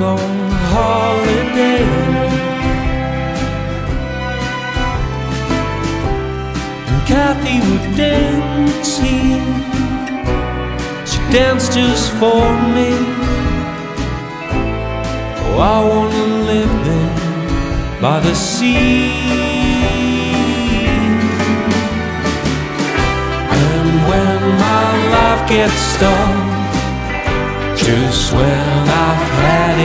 on holiday. And Kathy would dance here. She danced just for me. Oh, I wanna live there by the sea. And when my life gets stuck, just when I've had